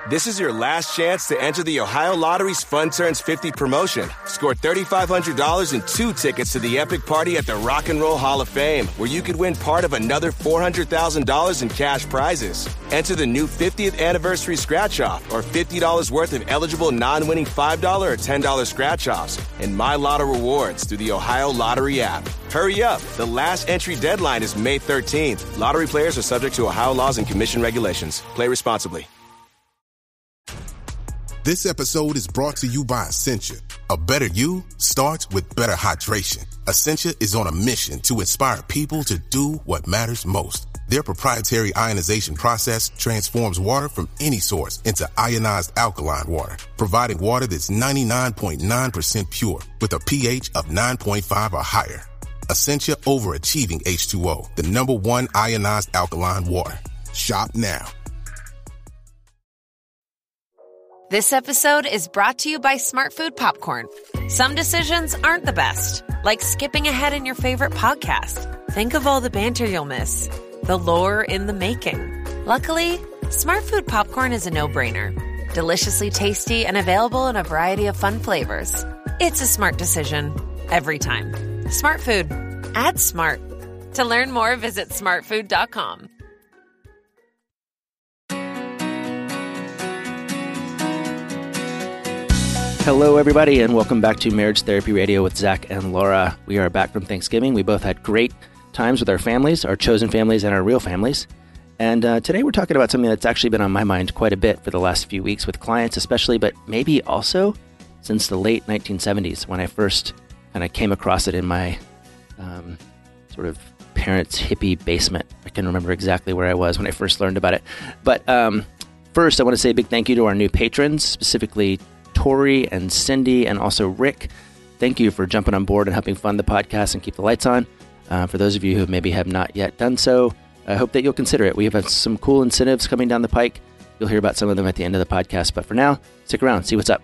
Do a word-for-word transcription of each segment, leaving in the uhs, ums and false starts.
This is your last chance to enter the Ohio Lottery's Fun Turns fifty promotion. Score three thousand five hundred dollars and two tickets to the epic party at the Rock and Roll Hall of Fame, where you could win part of another four hundred thousand dollars in cash prizes. Enter the new fiftieth anniversary scratch-off or fifty dollars worth of eligible non-winning five dollars or ten dollars scratch-offs and My Lotto rewards through the Ohio Lottery app. Hurry up. The last entry deadline is May thirteenth. Lottery players are subject to Ohio laws and commission regulations. Play responsibly. This episode is brought to you by Essentia. A better you starts with better hydration. Essentia is on a mission to inspire people to do what matters most. Their proprietary ionization process transforms water from any source into ionized alkaline water, providing water that's ninety-nine point nine percent pure with a pH of nine point five or higher. Essentia overachieving H two O, the number one ionized alkaline water. Shop now. This episode is brought to you by Smart Food Popcorn. Some decisions aren't the best, like skipping ahead in your favorite podcast. Think of all the banter you'll miss, the lore in the making. Luckily, Smart Food Popcorn is a no-brainer. Deliciously tasty and available in a variety of fun flavors. It's a smart decision every time. Smart Food. Add smart. To learn more, visit smart food dot com. Hello, everybody, and welcome back to Marriage Therapy Radio with Zach and Laura. We are back from Thanksgiving. We both had great times with our families, our chosen families, and our real families. And uh, today we're talking about something that's actually been on my mind quite a bit for the last few weeks with clients especially, but maybe also since the late nineteen seventies when I first kind of came across it in my um, sort of parents' hippie basement. I can remember exactly where I was when I first learned about it. But um, first, I want to say a big thank you to our new patrons, specifically Tori and Cindy and also Rick. Thank you for jumping on board and helping fund the podcast and keep the lights on. Uh, for those of you who maybe have not yet done so, I hope that you'll consider it. We have some cool incentives coming down the pike. You'll hear about some of them at the end of the podcast. But for now, stick around, see what's up.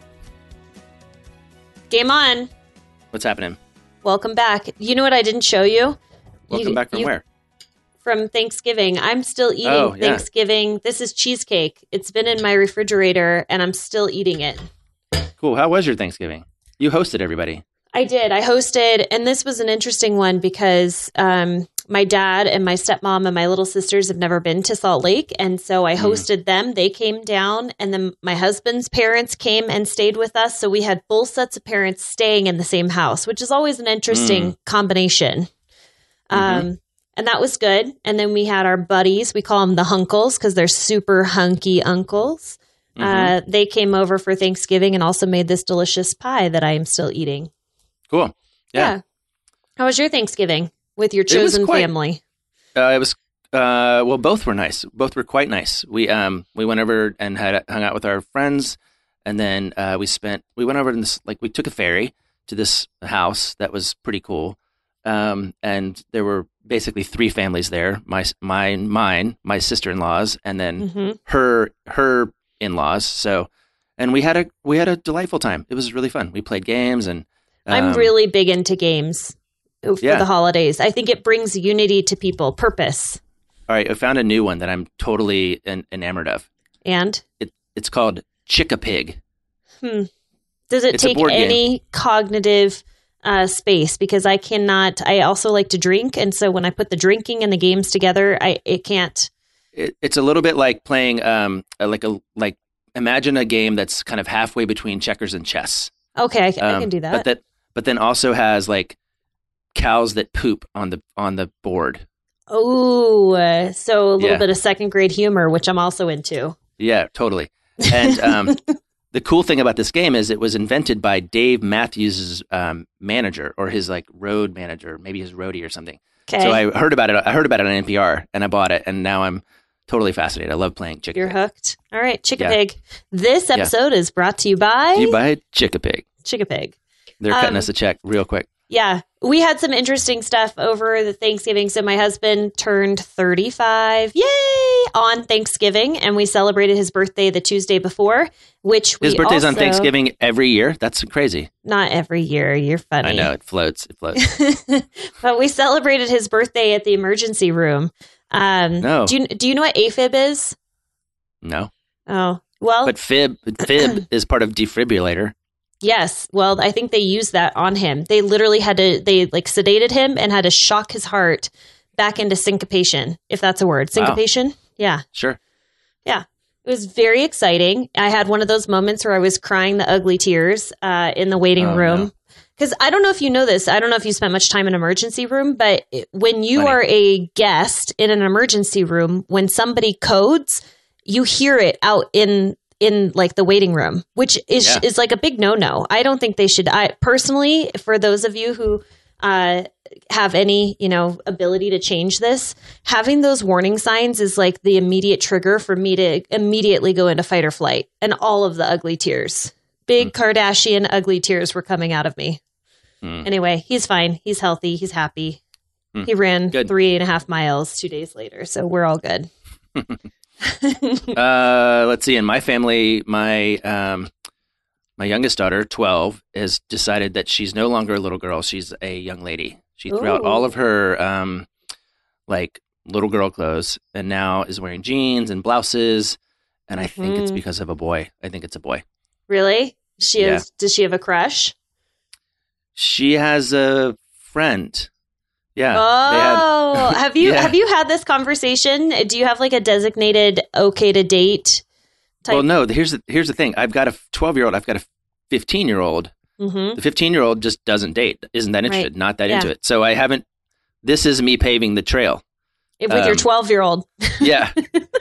Game on. What's happening? Welcome back. You know what I didn't show you? Welcome you, back from you, where? From Thanksgiving. I'm still eating oh, yeah. Thanksgiving. This is cheesecake. It's been in my refrigerator, and I'm still eating it. Cool. How was your Thanksgiving? You hosted everybody. I did. I hosted, and this was an interesting one because um, my dad and my stepmom and my little sisters have never been to Salt Lake, and so I hosted mm. them. They came down, and then my husband's parents came and stayed with us, so we had full sets of parents staying in the same house, which is always an interesting mm. combination. Mm-hmm. Um, and that was good. And then we had our buddies. We call them the Hunkles because they're super hunky uncles. Mm-hmm. Uh, they came over for Thanksgiving and also made this delicious pie that I am still eating. Cool. Yeah. yeah. How was your Thanksgiving with your chosen quite, family? Uh, it was, uh, well, both were nice. Both were quite nice. We, um, we went over and had hung out with our friends. And then, uh, we spent, we went over in this, like we took a ferry to this house that was pretty cool. Um, and there were basically three families there, my, my, mine, my sister-in-laws, and then mm-hmm. her, her in-laws. So, and we had a, we had a delightful time. It was really fun. We played games and, um, I'm really big into games for yeah. the holidays. I think it brings unity to people, purpose. All right. I found a new one that I'm totally en- enamored of. And? It, it's called Chick-a-Pig. Hmm. Does it it's take any game. cognitive uh, space? Because I cannot, I also like to drink. And so when I put the drinking and the games together, I it can't. It, it's a little bit like playing, um, like a, like imagine a game that's kind of halfway between checkers and chess. Okay. I, um, I can do that. But that, but then also has like cows that poop on the, on the board. Oh, uh, so a little yeah. bit of second grade humor, which I'm also into. Yeah, totally. And, um, the cool thing about this game is it was invented by Dave Matthews' um, manager or his like road manager, maybe his roadie or something. Okay. So I heard about it. I heard about it on N P R and I bought it, and now I'm totally fascinated. I love playing Chick-a-Pig. You're hooked. All right, Chick-a-Pig. Yeah. This episode yeah. is brought to you by you buy Chick-a-Pig. Chick-a-Pig. They're cutting um, us a check real quick. Yeah, we had some interesting stuff over the Thanksgiving. So my husband turned thirty-five, yay, on Thanksgiving, and we celebrated his birthday the Tuesday before, which we His birthday's also, on Thanksgiving every year? That's crazy. Not every year. You're funny. I know, it floats. It floats. But we celebrated his birthday at the emergency room. Um, no. Do you, do you know what AFib is? No. Oh, Well, but fib fib is part of defibrillator. Yes. Well, I think they used that on him. They literally had to, they like sedated him and had to shock his heart back into syncopation, if that's a word. Syncopation? Wow. Yeah. Sure. Yeah. It was very exciting. I had one of those moments where I was crying the ugly tears uh, in the waiting oh, room. Because no. I don't know if you know this. I don't know if you spent much time in an emergency room, but when you Funny. are a guest in an emergency room, when somebody codes, you hear it out in in like the waiting room, which is yeah. is like a big no-no. I don't think they should. I personally, for those of you who uh, have any, you know, ability to change this, having those warning signs is like the immediate trigger for me to immediately go into fight or flight, and all of the ugly tears, big mm. Kardashian ugly tears were coming out of me. Mm. Anyway, he's fine. He's healthy. He's happy. Mm. He ran good. three and a half miles two days later. So we're all good. uh, let's see. In my family, my um, my youngest daughter, twelve, has decided that she's no longer a little girl. She's a young lady. She threw Ooh. out all of her um, like little girl clothes, and now is wearing jeans and blouses. And I think mm. it's because of a boy. I think it's a boy. Really? She yeah. has? Does she have a crush? She has a friend. Yeah. Oh, had, have you yeah. have you had this conversation? Do you have like a designated okay to date type? Well, no. Here's the here's the thing. I've got a twelve year old. I've got a fifteen year old. Mm-hmm. The fifteen year old just doesn't date. Isn't that interested? Right. Not that yeah. into it. So I haven't. This is me paving the trail with um, your twelve year old. Yeah.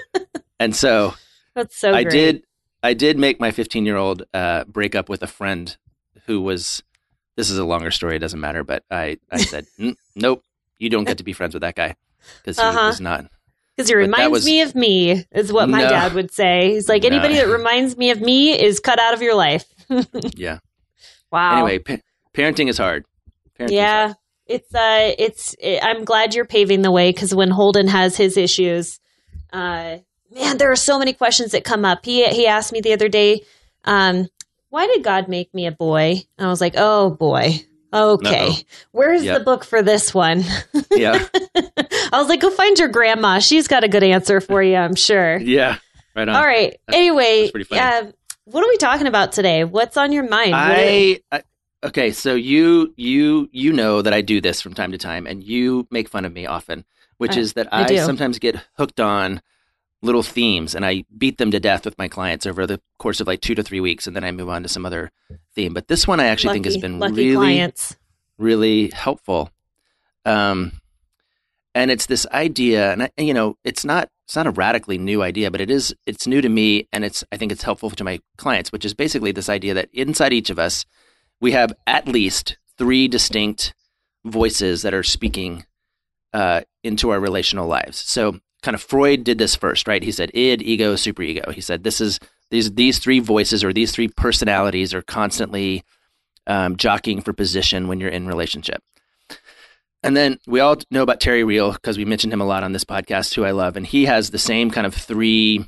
And so that's so. I great. did. I did make my fifteen year old uh, break up with a friend who was. This is a longer story. It doesn't matter. But I, I said, nope, you don't get to be friends with that guy because he uh-huh. was not. Because he reminds was, me of me is what my no, dad would say. He's like, anybody no. that reminds me of me is cut out of your life. Yeah. Wow. Anyway, pa- parenting is hard. Parenting yeah. Is hard. It's, uh, it's, it, I'm glad you're paving the way because when Holden has his issues, uh, man, there are so many questions that come up. He, he asked me the other day, um, why did God make me a boy? And I was like, oh boy. Okay. Uh-oh. Where's yep. the book for this one? Yeah. I was like, go find your grandma. She's got a good answer for you, I'm sure. Yeah. Right on. All right. That's, anyway, that's uh, what are we talking about today? What's on your mind? I, I okay. So you, you, you know that I do this from time to time and you make fun of me often, which uh, is that I, I sometimes get hooked on little themes and I beat them to death with my clients over the course of like two to three weeks. And then I move on to some other theme. But this one I actually lucky, think has been really, clients. really helpful. Um, and it's this idea, and I, you know, it's not, it's not a radically new idea, but it is, it's new to me. And it's, I think it's helpful to my clients, which is basically this idea that inside each of us, we have at least three distinct voices that are speaking uh, into our relational lives. So kind of Freud did this first, right? He said id, ego, superego. He said this is these these three voices or these three personalities are constantly um, jockeying for position when you're in relationship. And then we all know about Terry Real because we mentioned him a lot on this podcast, who I love, and he has the same kind of three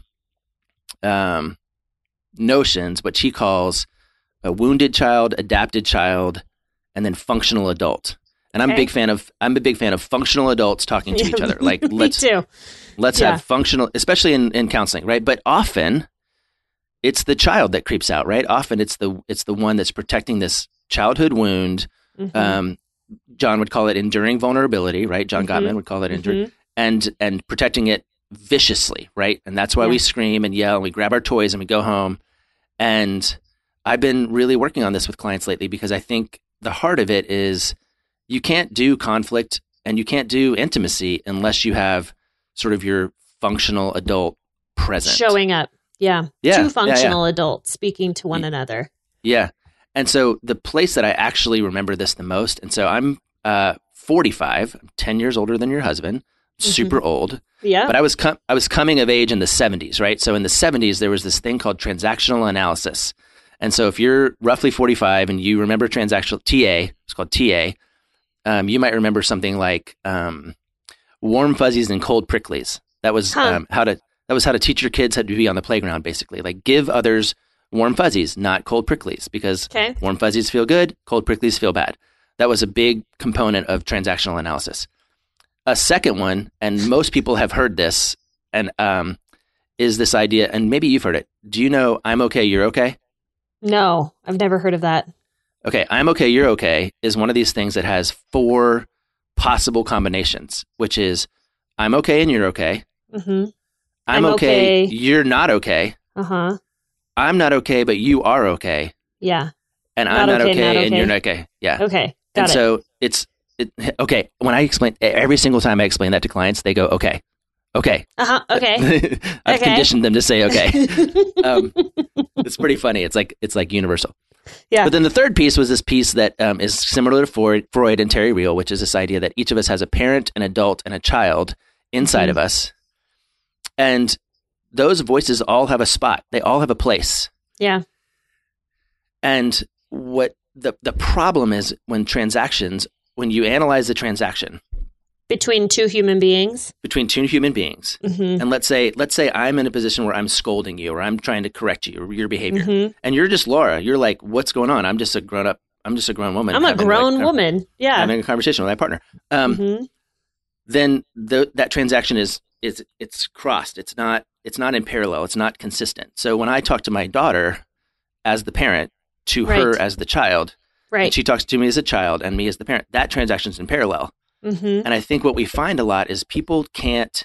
um, notions, which he calls a wounded child, adapted child, and then functional adult. And I'm okay. a big fan of I'm a big fan of functional adults talking to each other. Like let's Me too. let's yeah. have functional, especially in, in counseling, right? But often it's the child that creeps out, right? Often it's the it's the one that's protecting this childhood wound. Mm-hmm. Um, John would call it enduring vulnerability, right? John mm-hmm. Gottman would call it enduring, mm-hmm. and and protecting it viciously, right? And that's why yeah. we scream and yell and we grab our toys and we go home. And I've been really working on this with clients lately because I think the heart of it is you can't do conflict and you can't do intimacy unless you have sort of your functional adult present. Showing up. Yeah. yeah Two functional yeah, yeah. adults speaking to one another. Yeah. And so the place that I actually remember this the most, and so I'm uh, forty-five, I'm ten years older than your husband, super mm-hmm. old. Yeah. But I was com- I was coming of age in the seventies, right? So in the seventies, there was this thing called transactional analysis. And so if you're roughly forty-five and you remember transactional T A, it's called T A, um, you might remember something like um, warm fuzzies and cold pricklies. That was huh. um, how to that was how to teach your kids how to be on the playground, basically. Like give others warm fuzzies, not cold pricklies, because okay. warm fuzzies feel good, cold pricklies feel bad. That was a big component of transactional analysis. A second one, and most people have heard this, and um, is this idea, and maybe you've heard it. Do you know I'm okay, you're okay? No, I've never heard of that. Okay, I'm okay, you're okay is one of these things that has four possible combinations, which is I'm okay and you're okay. Mm-hmm. I'm, I'm okay, okay. You're not okay. Uh-huh. I'm not okay, but you are okay. Yeah. And Not I'm not okay, okay, not and okay. you're not okay. Yeah. Okay. Got and it. so it's, it, okay, when I explain, every single time I explain that to clients, they go, okay, okay. Uh-huh. Okay. I've Okay. conditioned them to say, okay. um, it's pretty funny. It's like, it's like universal. Yeah. But then the third piece was this piece that um, is similar to Freud, Freud and Terry Real, which is this idea that each of us has a parent, an adult, and a child inside Mhm. of us. And those voices all have a spot. They all have a place. Yeah. And what the the problem is when transactions, when you analyze the transaction Between two human beings. between two human beings, Mm-hmm. and let's say let's say I'm in a position where I'm scolding you or I'm trying to correct you or your behavior, Mhm. and you're just Laura. You're like, what's going on? I'm just a grown up. I'm just a grown woman. I'm a having, grown like, a- woman. Yeah. having a conversation with my partner. Um, Mhm. Then the, that transaction is is it's crossed. It's not it's not in parallel. It's not consistent. So when I talk to my daughter as the parent to her Right. as the child, and Right. she talks to me as a child and me as the parent, that transaction's in parallel. Mm-hmm. And I think what we find a lot is people can't,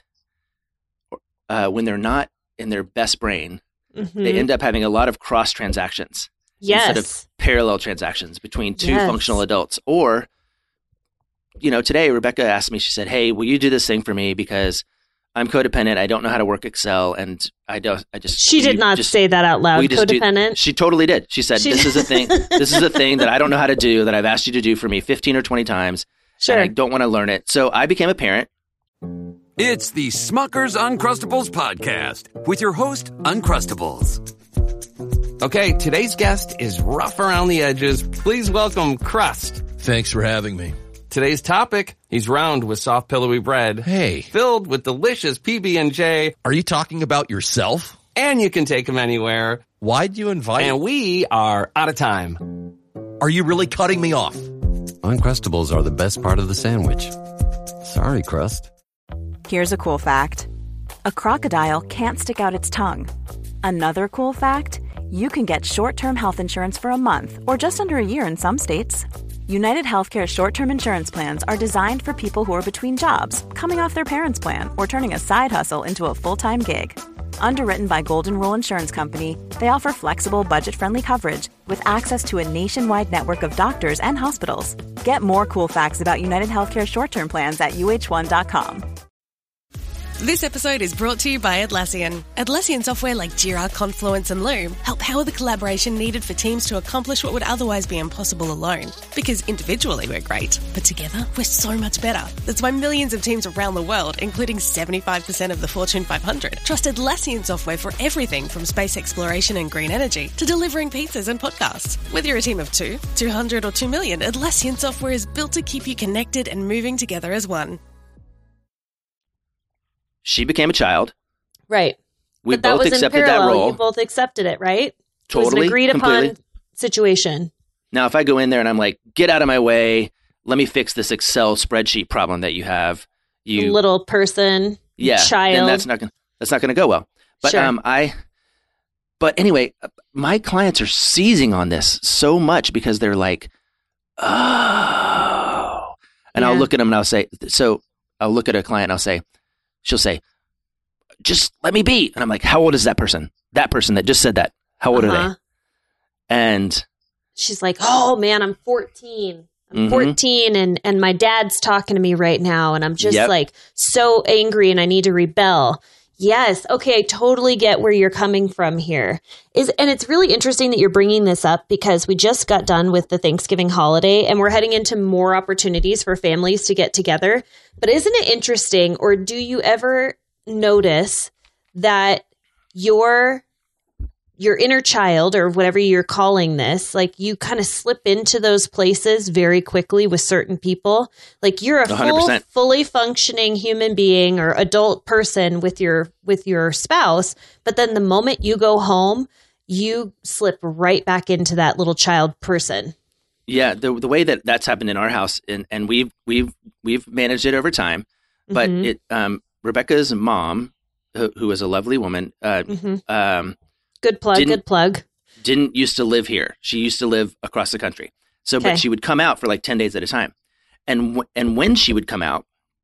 uh, when they're not in their best brain, Mm-hmm. they end up having a lot of cross transactions instead of Yes. parallel transactions between two Yes. functional adults. Or, you know, today Rebecca asked me, she said, hey, will you do this thing for me? Because I'm codependent. I don't know how to work Excel. And I don't, I just, She did we not just- say that out loud. we just do- Codependent. she totally did. She said, She- this is a thing, this is a thing that I don't know how to do that I've asked you to do for me fifteen or twenty times. Sure. And I don't want to learn it. So I became a parent. It's the Smucker's Uncrustables podcast with your host, Uncrustables. Okay, today's guest is rough around the edges. Please welcome Crust. Thanks for having me. Today's topic, he's round with soft pillowy bread. Hey. Filled with delicious P B and J. Are you talking about yourself? And you can take him anywhere. Why'd you invite? And we are out of time. Are you really cutting me off? Uncrustables are the best part of the sandwich. Sorry, Crust. Here's a cool fact. A crocodile can't stick out its tongue. Another cool fact, you can get short-term health insurance for a month or just under a year in some states. United Healthcare short-term insurance plans are designed for people who are between jobs, coming off their parents' plan, or turning a side hustle into a full-time gig. Underwritten by Golden Rule Insurance Company, they offer flexible, budget-friendly coverage with access to a nationwide network of doctors and hospitals. Get more cool facts about United Healthcare short-term plans at U H one dot com. This episode is brought to you by Atlassian. Atlassian software like Jira, Confluence, and Loom help power the collaboration needed for teams to accomplish what would otherwise be impossible alone. Because individually we're great, but together we're so much better. That's why millions of teams around the world, including seventy-five percent of the Fortune five hundred, trust Atlassian software for everything from space exploration and green energy to delivering pizzas and podcasts. Whether you're a team of two, two hundred, or two million, Atlassian software is built to keep you connected and moving together as one. She became a child. Right. We but that both was in accepted that parallel. role. You both accepted it, right? It was an Totally, agreed completely. upon situation. Now, if I go in there and I'm like, get out of my way, let me fix this Excel spreadsheet problem that you have. You Little person, yeah, child. then that's not gonna that's not gonna go well. But Sure. um, I, but anyway, my clients are seizing on this so much because they're like, oh, and I'll Yeah. look at them and I'll say, so I'll look at a client and I'll say, she'll say, just let me be, and I'm like, how old is that person? That person that just said that, how old are Uh-huh. they? And She's like, oh man, I'm fourteen. I'm Mhm. fourteen and, and my dad's talking to me right now. And I'm just Yep. like so angry and I need to rebel. Yes. Okay. I totally get where you're coming from here. Is, and it's really interesting that you're bringing this up because we just got done with the Thanksgiving holiday and we're heading into more opportunities for families to get together. But isn't it interesting, or do you ever notice that your your inner child, or whatever you're calling this, like you kind of slip into those places very quickly with certain people? Like you're a one hundred full, percent. fully functioning human being or adult person with your with your spouse, but then the moment you go home, you slip right back into that little child person. yeah, the the way that that's happened in our house, and, and we've we've we've managed it over time, but Mhm. it um, Rebecca's mom who, who was a lovely woman, uh, Mm-hmm. um, Good plug. Didn't- Good plug. didn't used to live here. She used to live across the country. So, Okay. but she would come out for like ten days at a time. And, w- and when she would come out,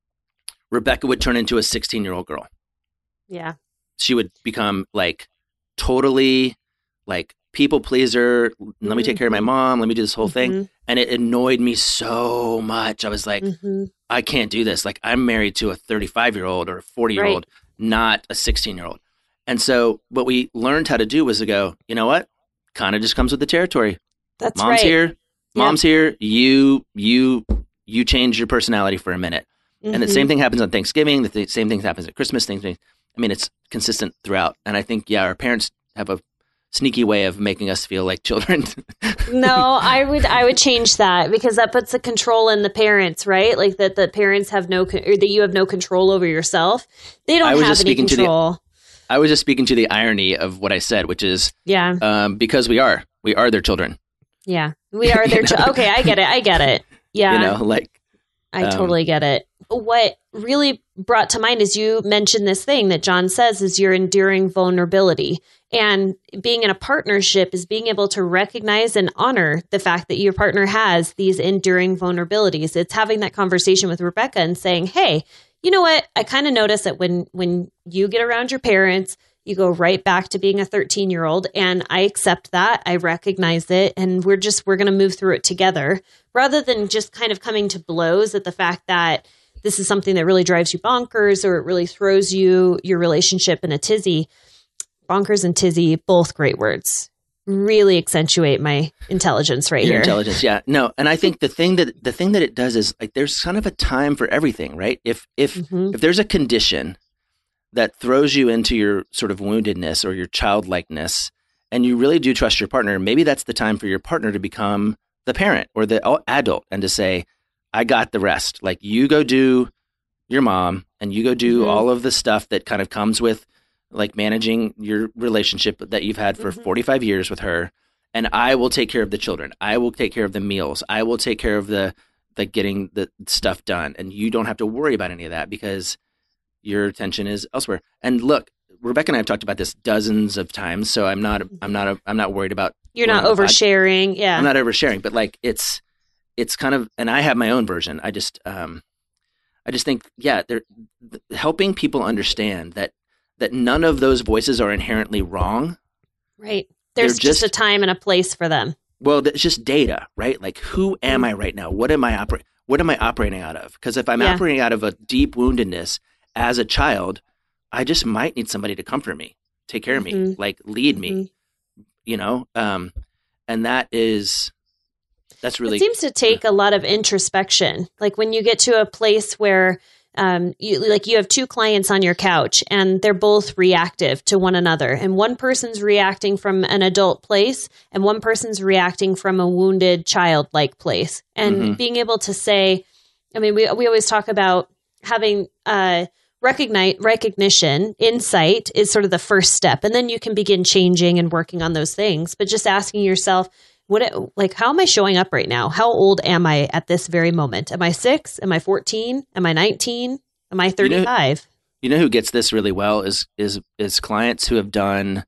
Rebecca would turn into a sixteen year old girl. Yeah. She would become like totally like people pleaser. Let me take care of my mom. Let me do this whole thing. Mhm. And it annoyed me so much. I was like, Mm-hmm. I can't do this. Like I'm married to a thirty-five year old or a forty year old, not a sixteen year old. And so what we learned how to do was to go, you know what? Kind of just comes with the territory. That's Mom's right. here. Mom's here. You, you, you change your personality for a minute. And the Mhm. same thing happens on Thanksgiving. The th- same thing happens at Christmas. Things. I mean, it's consistent throughout. And I think, yeah, our parents have a sneaky way of making us feel like children. No, I would I would change that because that puts the control in the parents, right? Like that the parents have no con- or that you have no control over yourself. They don't I was have just any speaking to the- control. I was just speaking to the irony of what I said, which is Yeah, um, because we are, we are their children. yeah, we are their. Ch- okay, I get it. I get it. Yeah, You know, like I um, totally get it. What really brought to mind is you mentioned this thing that John says is your enduring vulnerability. And being in a partnership is being able to recognize and honor the fact that your partner has these enduring vulnerabilities. It's having that conversation with Rebecca and saying, hey, you know what? I kind of notice that when when you get around your parents, you go right back to being a thirteen year old. And I accept that. I recognize it. And we're just, we're going to move through it together rather than just kind of coming to blows at the fact that this is something that really drives you bonkers or it really throws you, your relationship in a tizzy. Bonkers and tizzy, both great words. Really accentuate my intelligence right your here. intelligence. Yeah, no. And I think the thing that the thing that it does is like there's kind of a time for everything, right? If if Mhm. if there's a condition that throws you into your sort of woundedness or your childlikeness, and you really do trust your partner, maybe that's the time for your partner to become the parent or the adult and to say, I got the rest. Like you go do your mom and you go do Mhm. all of the stuff that kind of comes with like managing your relationship that you've had for Mhm. forty-five years with her. And I will take care of the children. I will take care of the meals. I will take care of the, the getting the stuff done. And you don't have to worry about any of that because your attention is elsewhere. And look, Rebecca and I have talked about this dozens of times. So I'm not, I'm not, I'm not worried about, You're going not on the pod- oversharing. Yeah. I'm not oversharing, but like it's, it's kind of, and I have my own version. I just, um, I just think, yeah, they're th- helping people understand that, that none of those voices are inherently wrong. Right. There's They're just, just- a time and a place for them. Well, it's just data, right? Like, who am I right now? What am I operating? What am I operating out of? Because if I'm Yeah. operating out of a deep woundedness as a child, I just might need somebody to comfort me, take care of me, Mhm. like lead me, Mhm. you know. Um, and that is that's really It seems to take a lot of introspection. Like when you get to a place where um, you like you have two clients on your couch and they're both reactive to one another, and one person's reacting from an adult place and one person's reacting from a wounded childlike place, and Mhm. being able to say, I mean, we we always talk about having uh, recognize recognition, insight is sort of the first step, and then you can begin changing and working on those things. But just asking yourself, what it, like how am I showing up right now? How old am I at this very moment? Am I six? Am I fourteen? Am I nineteen? Am I thirty-five? You know who gets this really well is is is clients who have done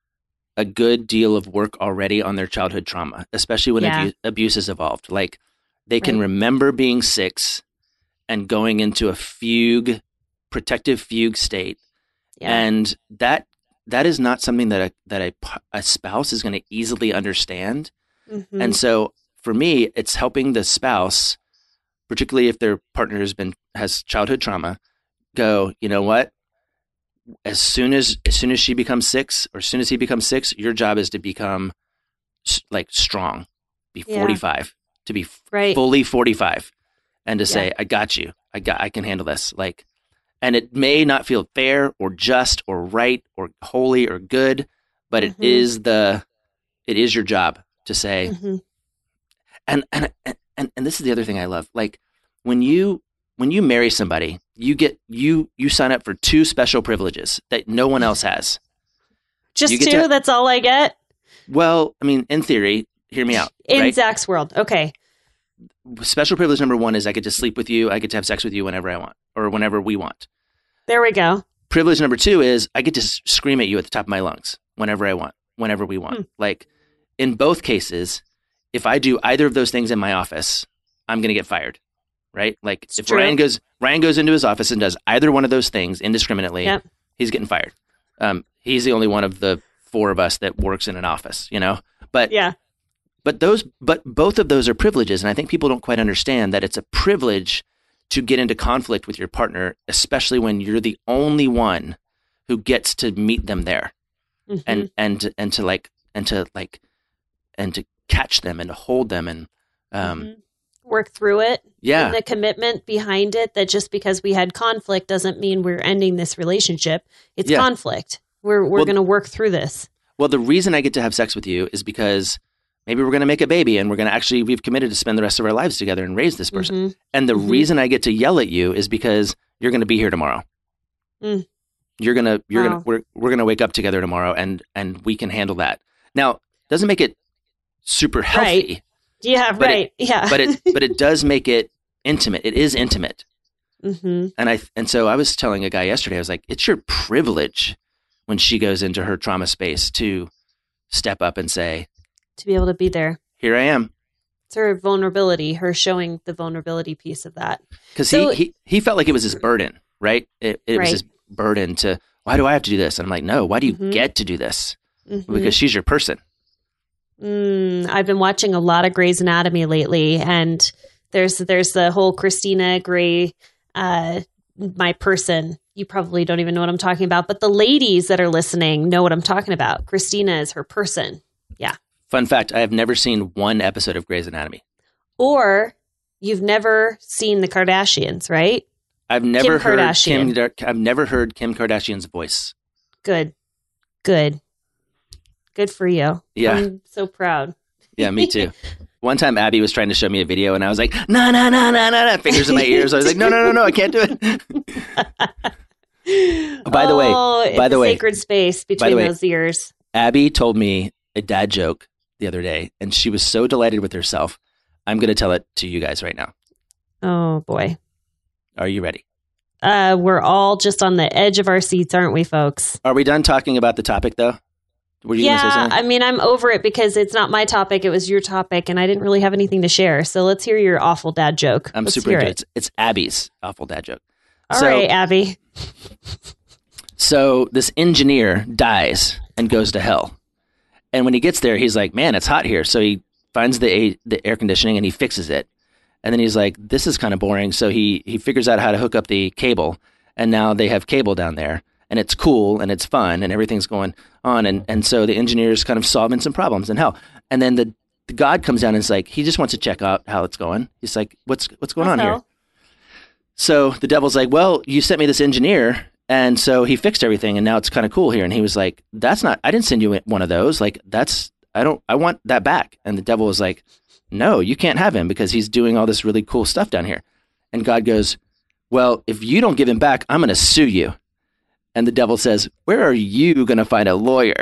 a good deal of work already on their childhood trauma, especially when Yeah. abu- abuse has evolved. Like they can Right. remember being six and going into a fugue, protective fugue state, Yeah. and that that is not something that a that a, p- a spouse is going to easily understand. Mhm. And so for me, it's helping the spouse, particularly if their partner has been has childhood trauma, go, you know what? As soon as as soon as she becomes six, or as soon as he becomes six, your job is to become s- like strong, be Yeah. forty-five, to be f- Right. fully forty-five, and to Yeah. say, I got you, I got, I can handle this. Like, and it may not feel fair or just or right or holy or good, but it Mhm. is the, it is your job to say, Mhm. and and and and this is the other thing I love. Like when you when you marry somebody, you get you you sign up for two special privileges that no one else has. Just you get two? to- That's all I get? Well, I mean, in theory, hear me out. In right? Zach's world. Okay. Special privilege number one is I get to sleep with you. I get to have sex with you whenever I want or whenever we want. There we go. privilege number two is I get to s- scream at you at the top of my lungs whenever I want, whenever we want. Hmm. Like in both cases, if I do either of those things in my office, I'm going to get fired, right? Like it's if true. Ryan goes, Ryan goes into his office and does either one of those things indiscriminately, yep. he's getting fired. Um, he's the only one of the four of us that works in an office, you know, but yeah, but those, but both of those are privileges. And I think people don't quite understand that it's a privilege to get into conflict with your partner, especially when you're the only one who gets to meet them there mm-hmm. and, and, and to like, and to like, and to catch them and to hold them and, um, mm-hmm. work through it. Yeah. And the commitment behind it, that just because we had conflict doesn't mean we're ending this relationship. It's yeah. conflict. We're, we're well, going to work through this. Well, the reason I get to have sex with you is because maybe we're going to make a baby and we're going to actually, we've committed to spend the rest of our lives together and raise this person. Mm-hmm. And the mm-hmm. reason I get to yell at you is because you're going to be here tomorrow. Mm. You're going to, you're wow. going to, we're, we're going to wake up together tomorrow and, and we can handle that. Now, doesn't make it super healthy. Right. Yeah, right. It, yeah. but it, but it does make it intimate. It is intimate. Mm-hmm. And I, and so I was telling a guy yesterday, I was like, it's your privilege when she goes into her trauma space to step up and say, to be able to be there. Here I am. It's her vulnerability, her showing the vulnerability piece of that. Because so, he, he, he felt like it was his burden, right? It, it right. was his burden to, why do I have to do this? And I'm like, no, why do you mm-hmm. get to do this? Mm-hmm. Because she's your person. Mm, I've been watching a lot of Grey's Anatomy lately, and there's there's the whole Christina Grey, uh, my person. You probably don't even know what I'm talking about, but the ladies that are listening know what I'm talking about. Christina is her person. Yeah. Fun fact, I have never seen one episode of Grey's Anatomy. Or you've never seen the Kardashians, right? I've never Kim heard Kardashian. Kim, I've never heard Kim Kardashian's voice. Good. Good. Good for you. Yeah. I'm so proud. Yeah, me too. One time Abby was trying to show me a video and I was like, no, no, no, no, no, no, fingers in my ears. I was like, no, no, no, no, I can't do it. oh, by the oh, way, it's by the a way, sacred space between way, those ears. Abby told me a dad joke the other day and she was so delighted with herself. I'm going to tell it to you guys right now. Oh boy. Are you ready? Uh, we're all just on the edge of our seats, aren't we, folks? Are we done talking about the topic though? Were you yeah, gonna say something? I mean, I'm over it because it's not my topic. It was your topic, and I didn't really have anything to share. So let's hear your awful dad joke. I'm let's super into it. It's, it's Abby's awful dad joke. All so, right, Abby. So this engineer dies and goes to hell. And when he gets there, he's like, man, it's hot here. So he finds the the air conditioning and he fixes it. And then he's like, this is kind of boring. So he, he figures out how to hook up the cable. And now they have cable down there. And it's cool and it's fun and everything's going on. And, and so the engineer's kind of solving some problems in hell. And then the, the God comes down and is like, he just wants to check out how it's going. He's like, what's what's going What's on hell? here? So the devil's like, well, you sent me this engineer. And so he fixed everything and now it's kind of cool here. And he was like, that's not, I didn't send you one of those. Like, that's, I don't, I want that back. And the devil was like, no, you can't have him because he's doing all this really cool stuff down here. And God goes, well, if you don't give him back, I'm going to sue you. And the devil says, where are you going to find a lawyer?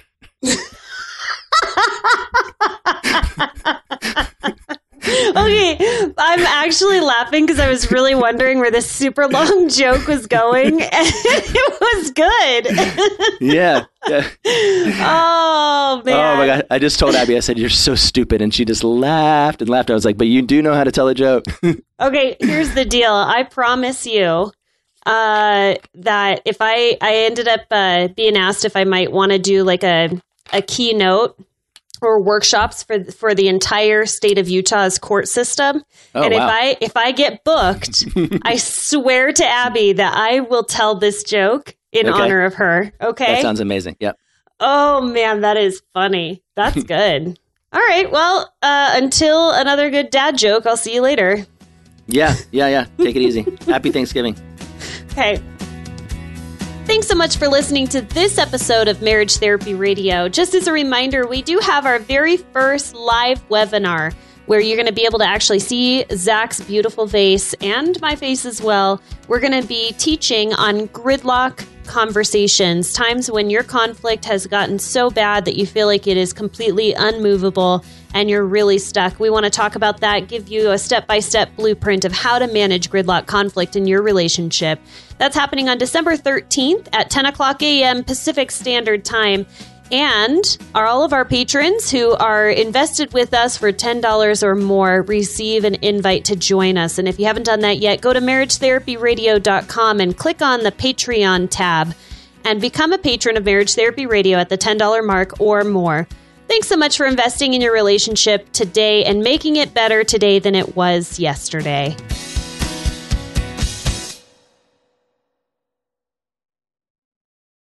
Okay, I'm actually laughing because I was really wondering where this super long joke was going, and it was good. Yeah. yeah. Oh, man. Oh, my God. I just told Abby, I said, you're so stupid. And she just laughed and laughed. I was like, but you do know how to tell a joke. Okay, here's the deal. I promise you uh, that if I, I ended up uh, being asked if I might want to do like a, a keynote or workshops for for the entire state of Utah's court system. Oh, and wow. if I if I get booked, I swear to Abby that I will tell this joke in Okay. honor of her. Okay. That sounds amazing. Yep. Oh man, that is funny. That's good. All right. Well, uh, until another good dad joke, I'll see you later. Yeah. Yeah. Yeah. Take it easy. Happy Thanksgiving. Okay. Thanks so much for listening to this episode of Marriage Therapy Radio. Just as a reminder, we do have our very first live webinar where you're going to be able to actually see Zach's beautiful face and my face as well. We're going to be teaching on gridlock, conversations, times when your conflict has gotten so bad that you feel like it is completely unmovable and you're really stuck. We want to talk about that, give you a step-by-step blueprint of how to manage gridlock conflict in your relationship. That's happening on December thirteenth at ten o'clock a.m. Pacific Standard Time. And are all of our patrons who are invested with us for ten dollars or more receive an invite to join us. And if you haven't done that yet, go to marriage therapy radio dot com and click on the Patreon tab and become a patron of Marriage Therapy Radio at the ten dollars mark or more. Thanks so much for investing in your relationship today and making it better today than it was yesterday.